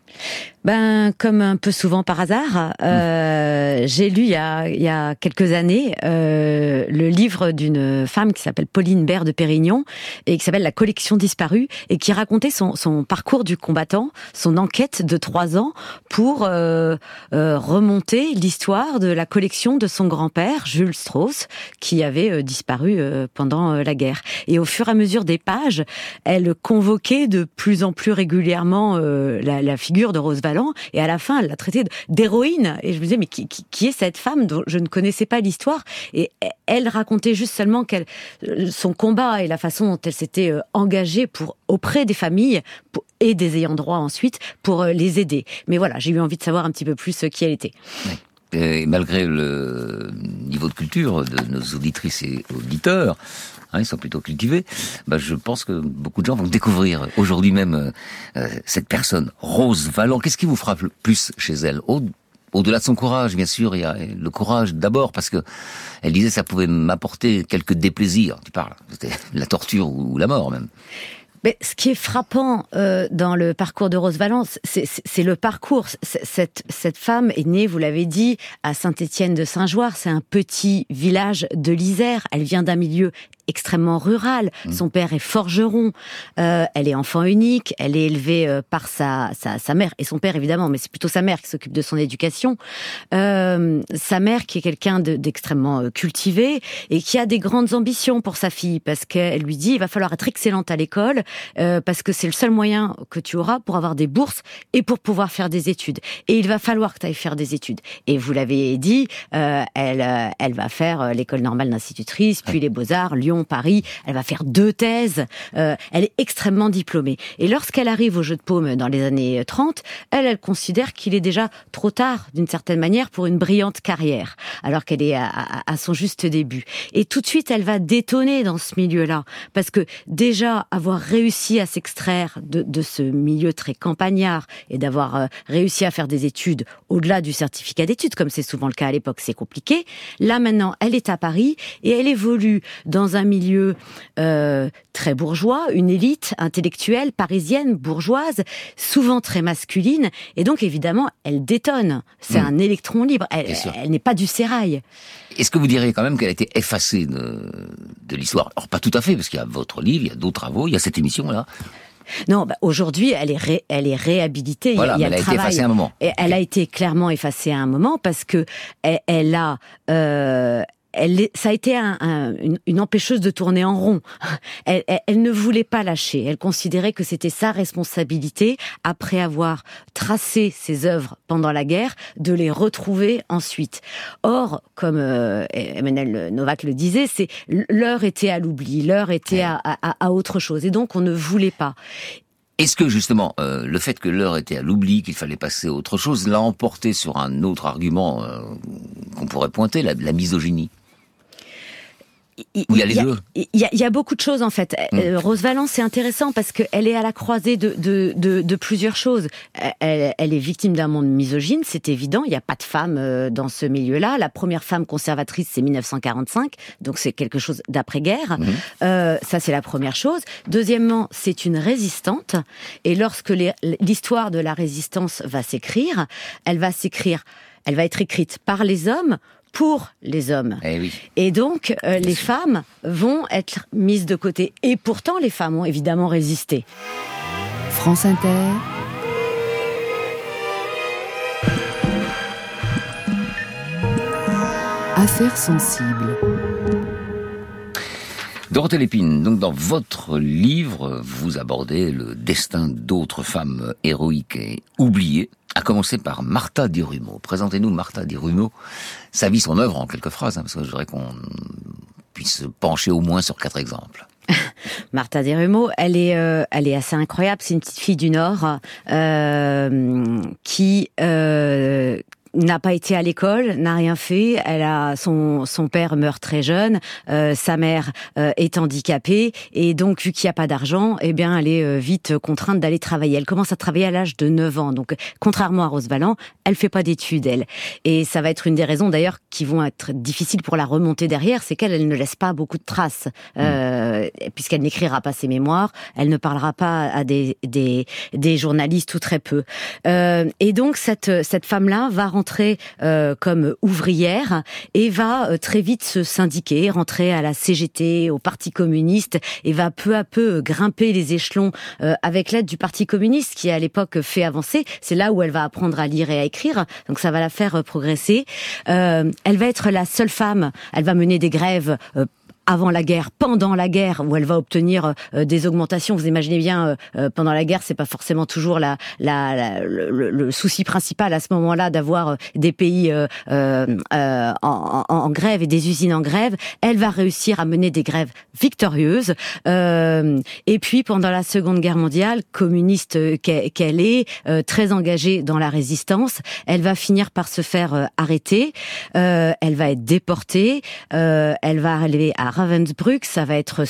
Speaker 3: Comme un peu souvent par hasard, j'ai lu il y a quelques années le livre d'une femme qui s'appelle Pauline Bert de Pérignon et qui s'appelle La collection disparue et qui racontait son parcours du combattant, son enquête de 3 ans pour remonter l'histoire de la collection de son grand-père, Jules Strauss, qui avait disparu pendant la guerre. Et au fur et à mesure des pages, elle convoquait de plus en plus régulièrement la figure de Rose Valland, et à la fin, elle l'a traitée d'héroïne. Et je me disais, mais qui est cette femme dont je ne connaissais pas l'histoire? Et elle racontait juste seulement son combat et la façon dont elle s'était engagée auprès des familles et des ayants droit ensuite pour les aider. Mais voilà, j'ai eu envie de savoir un petit peu plus qui elle était.
Speaker 2: Oui. Et malgré le niveau de culture de nos auditrices et auditeurs, ils sont plutôt cultivés, je pense que beaucoup de gens vont découvrir aujourd'hui même cette personne, Rose Valland. Qu'est-ce qui vous frappe le plus chez elle? Au-delà de son courage, bien sûr, il y a le courage d'abord, parce que elle disait ça pouvait m'apporter quelques déplaisirs. Tu parles, c'était la torture ou la mort même.
Speaker 3: Mais ce qui est frappant dans le parcours de Rose Valland, c'est le parcours. Cette femme est née, vous l'avez dit, à Saint-Étienne-de-Saint-Joire. C'est un petit village de l'Isère. Elle vient d'un milieu extrêmement rural. Son père est forgeron. Elle est enfant unique. Elle est élevée par sa mère et son père évidemment, mais c'est plutôt sa mère qui s'occupe de son éducation. Sa mère qui est quelqu'un d'extrêmement cultivé et qui a des grandes ambitions pour sa fille, parce qu'elle lui dit il va falloir être excellente à l'école parce que c'est le seul moyen que tu auras pour avoir des bourses et pour pouvoir faire des études. Et il va falloir que tu ailles faire des études. Et vous l'avez dit, elle va faire l'école normale d'institutrice, puis les Beaux-Arts, Lyon, Paris. Elle va faire 2 thèses. Elle est extrêmement diplômée. Et lorsqu'elle arrive au Jeu de Paume dans les années 30, elle considère qu'il est déjà trop tard, d'une certaine manière, pour une brillante carrière, alors qu'elle est à son juste début. Et tout de suite, elle va détonner dans ce milieu-là, parce que déjà, avoir réussi à s'extraire de ce milieu très campagnard et d'avoir réussi à faire des études au-delà du certificat d'études, comme c'est souvent le cas à l'époque, c'est compliqué. Là, maintenant, elle est à Paris et elle évolue dans un milieu très bourgeois, une élite intellectuelle parisienne, bourgeoise, souvent très masculine, et donc évidemment, elle détonne. C'est un électron libre. Elle n'est pas du sérail.
Speaker 2: Est-ce que vous diriez quand même qu'elle a été effacée de l'histoire? Alors pas tout à fait, parce qu'il y a votre livre, il y a d'autres travaux, il y a cette émission-là.
Speaker 3: Non, aujourd'hui, elle est réhabilitée.
Speaker 2: Voilà,
Speaker 3: il y a
Speaker 2: elle a
Speaker 3: le
Speaker 2: été
Speaker 3: travail.
Speaker 2: effacée à un moment.
Speaker 3: Et elle a été clairement effacée à un moment parce que elle a. Ça a été une empêcheuse de tourner en rond. Elle ne voulait pas lâcher. Elle considérait que c'était sa responsabilité, après avoir tracé ses œuvres pendant la guerre, de les retrouver ensuite. Or, comme Emmanuel Novak le disait, l'heure était à l'oubli, l'heure était à autre chose. Et donc, on ne voulait pas.
Speaker 2: Est-ce que justement, le fait que l'heure était à l'oubli, qu'il fallait passer à autre chose, l'a emporté sur un autre argument qu'on pourrait pointer, la misogynie? Il y a les deux.
Speaker 3: Il y a beaucoup de choses en fait. Rose Valland, c'est intéressant parce qu'elle est à la croisée de plusieurs choses. Elle est victime d'un monde misogyne, c'est évident. Il n'y a pas de femme dans ce milieu-là. La première femme conservatrice, c'est 1945, donc c'est quelque chose d'après-guerre. Ça, c'est la première chose. Deuxièmement, c'est une résistante. Et lorsque l'histoire de la résistance va s'écrire, elle va être écrite par les hommes, pour les hommes.
Speaker 2: Oui.
Speaker 3: Et donc, les femmes vont être mises de côté. Et pourtant, les femmes ont évidemment résisté.
Speaker 1: France Inter. Affaires sensibles.
Speaker 2: Dorothée Lépine, donc dans votre livre, vous abordez le destin d'autres femmes héroïques et oubliées, à commencer par Martha Di Rumo. Présentez-nous Martha Di Rumo, sa vie, son œuvre en quelques phrases, parce que je voudrais qu'on puisse se pencher au moins sur 4 exemples.
Speaker 3: Martha Di Rumo, elle est assez incroyable. C'est une petite fille du Nord qui n'a pas été à l'école, n'a rien fait. Elle a son père meurt très jeune, sa mère est handicapée et donc vu qu'il n'y a pas d'argent, eh bien elle est vite contrainte d'aller travailler. Elle commence à travailler à l'âge de 9 ans. Donc contrairement à Rose Valland, elle fait pas d'études elle. Et ça va être une des raisons d'ailleurs qui vont être difficiles pour la remonter derrière, c'est qu'elle ne laisse pas beaucoup de traces puisqu'elle n'écrira pas ses mémoires, elle ne parlera pas à des journalistes ou très peu. Et donc cette femme-là va rentrer comme ouvrière et va très vite se syndiquer, rentrer à la CGT, au Parti communiste et va peu à peu grimper les échelons avec l'aide du Parti communiste qui à l'époque fait avancer. C'est là où elle va apprendre à lire et à écrire, donc ça va la faire progresser. Elle va être la seule femme, elle va mener des grèves avant la guerre, pendant la guerre, où elle va obtenir des augmentations. Vous imaginez bien, pendant la guerre, c'est pas forcément toujours le souci principal à ce moment-là d'avoir des pays en grève et des usines en grève. Elle va réussir à mener des grèves victorieuses. Et puis, pendant la Seconde Guerre mondiale, communiste qu'elle est, très engagée dans la résistance, elle va finir par se faire arrêter. Elle va être déportée. Elle va arriver à Ravensbrück, ça va être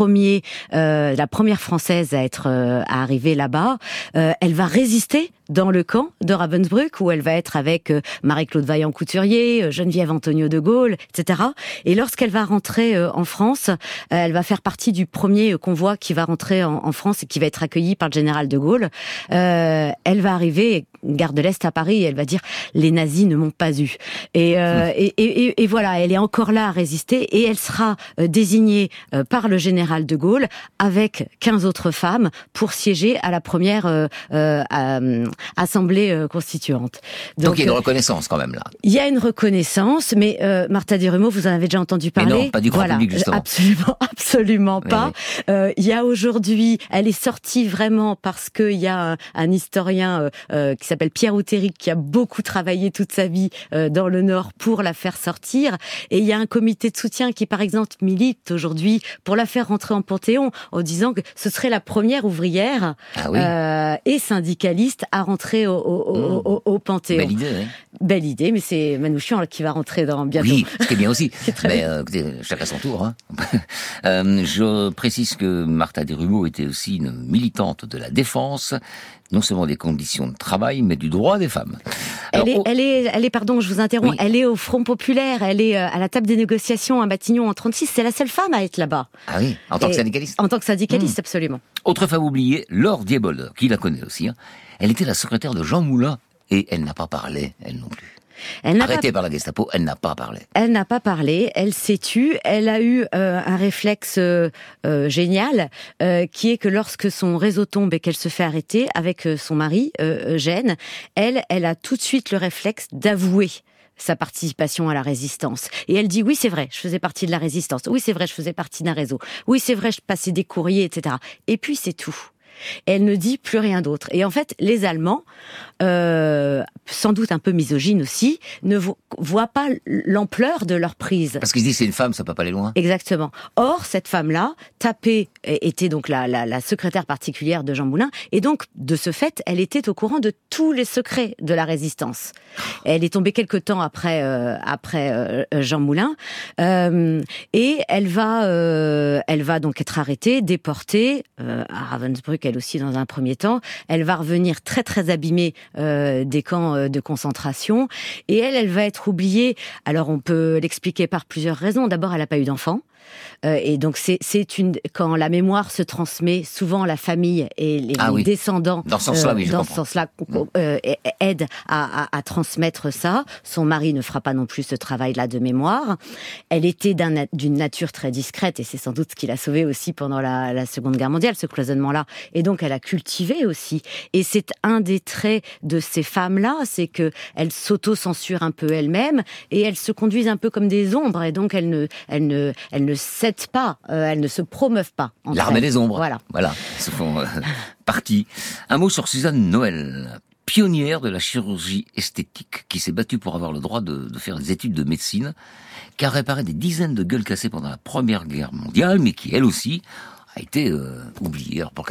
Speaker 3: la première Française à arriver là-bas. Elle va résister dans le camp de Ravensbrück où elle va être avec Marie-Claude Vaillant-Couturier, Geneviève Anthonio de Gaulle, etc. Et lorsqu'elle va rentrer en France, elle va faire partie du premier convoi qui va rentrer en France et qui va être accueilli par le général de Gaulle. Elle va arriver, gare de l'Est à Paris, et elle va dire « les nazis ne m'ont pas eu ». Et voilà, elle est encore là à résister et elle sera désignée par le général de Gaulle avec 15 autres femmes pour siéger à la première Assemblée constituante.
Speaker 2: Donc il y a une reconnaissance quand même là.
Speaker 3: Il y a une reconnaissance, mais Martha Desrumaux, vous en avez déjà entendu parler.
Speaker 2: Mais non, pas du grand public justement.
Speaker 3: Absolument pas. Oui. Il y a aujourd'hui, elle est sortie vraiment parce qu'il y a un historien qui s'appelle Pierre Outéric qui a beaucoup travaillé toute sa vie dans le Nord pour la faire sortir. Et il y a un comité de soutien qui, par exemple, milite aujourd'hui pour la faire rentrer en Panthéon en disant que ce serait la première ouvrière et syndicaliste à rentrer au Panthéon.
Speaker 2: Belle idée, hein.
Speaker 3: Belle idée, mais c'est Manouchian qui va rentrer dans bientôt.
Speaker 2: Oui, ce qui est bien aussi. Mais écoutez, chacun son tour. Hein. Je précise que Martha Desrumaux était aussi une militante de la défense, non seulement des conditions de travail, mais du droit des femmes. Alors,
Speaker 3: elle est, pardon, je vous interromps, elle est au Front Populaire, elle est à la table des négociations à Matignon en 36, c'est la seule femme à être là-bas.
Speaker 2: Ah oui, en tant que syndicaliste.
Speaker 3: En tant que syndicaliste, absolument.
Speaker 2: Autre femme oubliée, Laure Diebolder, qui la connaît aussi. Hein. Elle était la secrétaire de Jean Moulin, et elle n'a pas parlé, elle non plus. Arrêtée par la Gestapo, elle n'a pas parlé.
Speaker 3: Elle n'a pas parlé, elle s'est tue. Elle a eu un réflexe génial, qui est que lorsque son réseau tombe et qu'elle se fait arrêter avec son mari, Eugène, elle a tout de suite le réflexe d'avouer sa participation à la résistance. Et elle dit, oui, c'est vrai, je faisais partie de la résistance. Oui, c'est vrai, je faisais partie d'un réseau. Oui, c'est vrai, je passais des courriers, etc. Et puis, c'est tout. Elle ne dit plus rien d'autre. Et en fait, les Allemands, sans doute un peu misogynes aussi, ne voient pas l'ampleur de leur prise.
Speaker 2: Parce qu'ils disent c'est une femme, ça peut pas aller loin.
Speaker 3: Exactement. Or, cette femme-là, Tapé, était donc la secrétaire particulière de Jean Moulin, et donc, de ce fait, elle était au courant de tous les secrets de la résistance. Elle est tombée quelque temps après Jean Moulin, et elle va donc être arrêtée, déportée à Ravensbrück, elle aussi dans un premier temps. Elle va revenir très très abîmée des camps de concentration, et elle va être oubliée. Alors on peut l'expliquer par plusieurs raisons. D'abord, elle n'a pas eu d'enfant. Et donc quand la mémoire se transmet, souvent la famille et les descendants
Speaker 2: dans ce sens-là, oui,
Speaker 3: dans ce sens-là aident à transmettre ça. Son mari ne fera pas non plus ce travail-là de mémoire. Elle était d'une nature très discrète, et c'est sans doute ce qui l'a sauvée aussi pendant la Seconde Guerre mondiale, ce cloisonnement-là. Et donc elle a cultivé aussi. Et c'est un des traits de ces femmes-là, c'est que elles s'auto-censurent un peu elles-mêmes et elles se conduisent un peu comme des ombres. Et donc elles ne cèdent pas, elles ne se promeuvent pas.
Speaker 2: L'armée des ombres. Voilà, ils se font partie. Un mot sur Suzanne Noël, pionnière de la chirurgie esthétique, qui s'est battue pour avoir le droit de faire des études de médecine, qui a réparé des dizaines de gueules cassées pendant la Première Guerre mondiale, mais qui, elle aussi, a été oubliée. Alors, pour quelle raison ?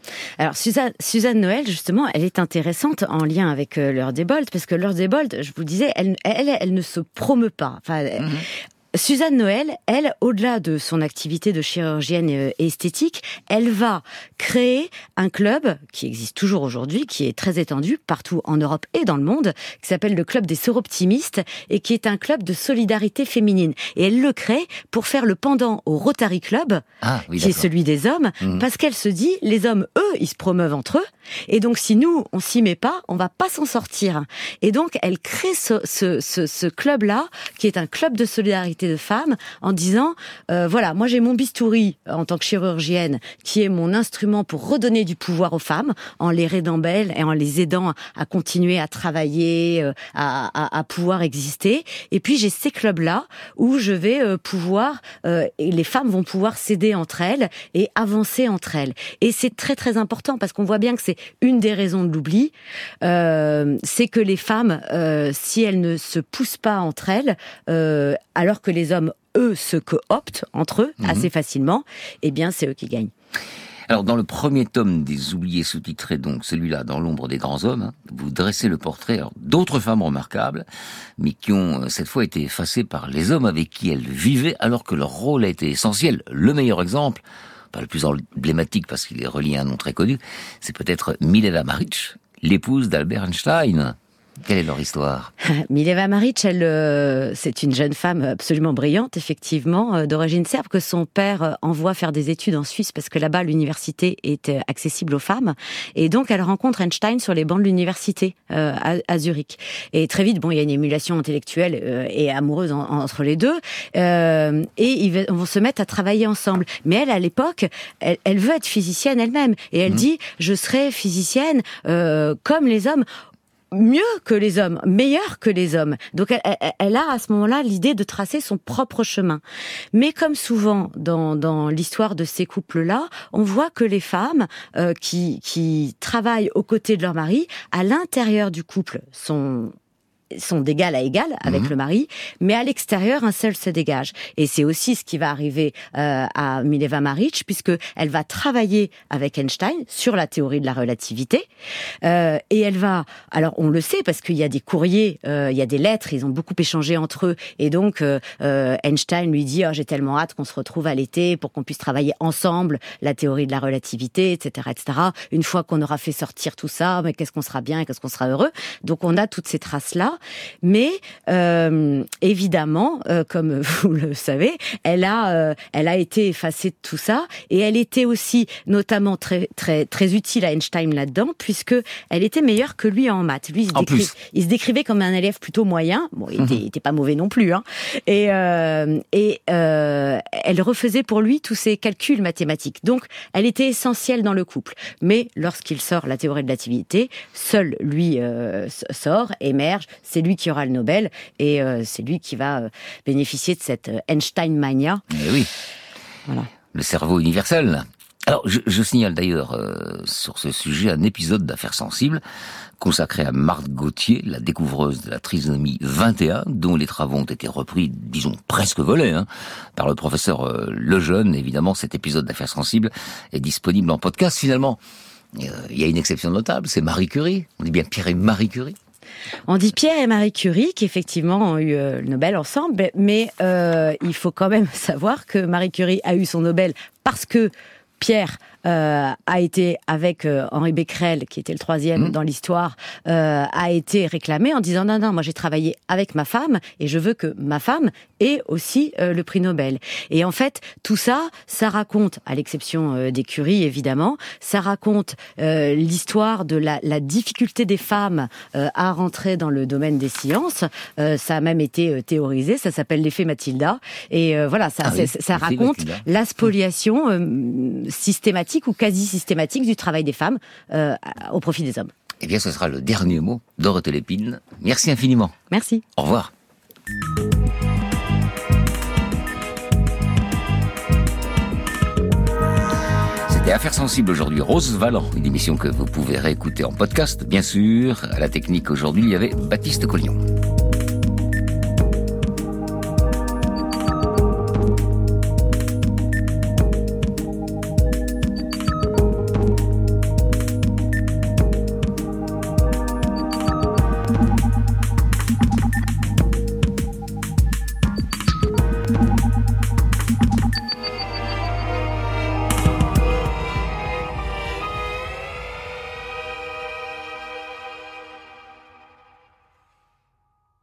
Speaker 3: Alors Suzanne Noël, justement, elle est intéressante en lien avec Lorde-et-Bolt, parce que Lorde-et-Bolt, je vous le disais, elle ne se promeut pas. Enfin, Suzanne Noël, elle, au-delà de son activité de chirurgienne et esthétique, elle va créer un club qui existe toujours aujourd'hui, qui est très étendu partout en Europe et dans le monde, qui s'appelle le Club des Soroptimistes et qui est un club de solidarité féminine. Et elle le crée pour faire le pendant au Rotary Club, qui est celui des hommes, parce qu'elle se dit, les hommes, eux, ils se promeuvent entre eux, et donc si nous, on s'y met pas, on va pas s'en sortir. Et donc, elle crée ce club-là, qui est un club de solidarité de femmes, en disant voilà, moi j'ai mon bistouri en tant que chirurgienne qui est mon instrument pour redonner du pouvoir aux femmes en les aidant belles et en les aidant à continuer à travailler, à pouvoir exister. Et puis j'ai ces clubs-là où je vais pouvoir et les femmes vont pouvoir s'aider entre elles et avancer entre elles. Et c'est très très important parce qu'on voit bien que c'est une des raisons de l'oubli, c'est que les femmes, si elles ne se poussent pas entre elles, alors que les hommes, eux, se cooptent entre eux assez facilement, eh bien, c'est eux qui gagnent.
Speaker 2: Alors, dans le premier tome des Oubliés, sous-titré donc celui-là, Dans l'ombre des grands hommes, vous dressez le portrait d'autres femmes remarquables, mais qui ont cette fois été effacées par les hommes avec qui elles vivaient, alors que leur rôle a été essentiel. Le meilleur exemple, pas le plus emblématique parce qu'il est relié à un nom très connu, c'est peut-être Mileva Maric, l'épouse d'Albert Einstein. Quelle est leur histoire ?
Speaker 3: Mileva Maric, c'est une jeune femme absolument brillante, effectivement, d'origine serbe, que son père envoie faire des études en Suisse parce que là-bas, l'université est accessible aux femmes. Et donc, elle rencontre Einstein sur les bancs de l'université à Zurich. Et très vite, il y a une émulation intellectuelle et amoureuse entre les deux. Et ils vont se mettre à travailler ensemble. Mais elle, à l'époque, elle veut être physicienne elle-même. Et elle dit, je serai physicienne comme les hommes, mieux que les hommes, meilleure que les hommes. Donc elle a à ce moment-là l'idée de tracer son propre chemin. Mais comme souvent dans l'histoire de ces couples-là, on voit que les femmes qui travaillent aux côtés de leur mari, à l'intérieur du couple, sont d'égal à égal avec le mari, mais à l'extérieur, un seul se dégage. Et c'est aussi ce qui va arriver à Mileva Maric, puisque elle va travailler avec Einstein sur la théorie de la relativité. Et elle va... Alors, on le sait, parce qu'il y a des courriers, il y a des lettres, ils ont beaucoup échangé entre eux. Et donc, Einstein lui dit « j'ai tellement hâte qu'on se retrouve à l'été pour qu'on puisse travailler ensemble la théorie de la relativité, etc. etc. Une fois qu'on aura fait sortir tout ça, mais qu'est-ce qu'on sera bien et qu'est-ce qu'on sera heureux ?» Donc, on a toutes ces traces-là. Mais évidemment, comme vous le savez, elle a été effacée de tout ça, et elle était aussi notamment très très très utile à Einstein là-dedans, puisque elle était meilleure que lui en maths. Lui, il se décrivait comme un élève plutôt moyen. Bon, il était pas mauvais non plus, hein. Et elle refaisait pour lui tous ses calculs mathématiques. Donc, elle était essentielle dans le couple. Mais lorsqu'il sort la théorie de la relativité, seul lui sort, émerge. C'est lui qui aura le Nobel et c'est lui qui va bénéficier de cette Einstein-mania.
Speaker 2: Eh oui.
Speaker 3: Voilà.
Speaker 2: Le cerveau universel. Alors, je signale d'ailleurs sur ce sujet un épisode d'Affaires sensibles consacré à Marthe Gauthier, la découvreuse de la trisomie 21, dont les travaux ont été repris, disons, presque volés, par le professeur Lejeune. Évidemment, cet épisode d'Affaires sensibles est disponible en podcast. Finalement, il y a une exception notable, c'est Marie Curie. On dit bien Pierre et Marie Curie.
Speaker 3: On dit Pierre et Marie Curie, qui effectivement ont eu le Nobel ensemble, mais il faut quand même savoir que Marie Curie a eu son Nobel parce que Pierre a été avec Henri Becquerel, qui était le troisième dans l'histoire, a été réclamé en disant non, moi j'ai travaillé avec ma femme et je veux que ma femme ait aussi le prix Nobel. Et en fait, tout ça raconte, à l'exception des Curie évidemment, ça raconte l'histoire de la difficulté des femmes à rentrer dans le domaine des sciences. Ça a même été théorisé, ça s'appelle l'effet Mathilda. Et voilà, ça raconte la spoliation systématique ou quasi systématique du travail des femmes au profit des hommes.
Speaker 2: Eh bien, ce sera le dernier mot, Dorothée Lépine. Merci infiniment.
Speaker 3: Merci.
Speaker 2: Au revoir. C'était Affaires sensibles aujourd'hui, Rose Valland, une émission que vous pouvez réécouter en podcast, bien sûr. À la technique aujourd'hui, il y avait Baptiste Collignon.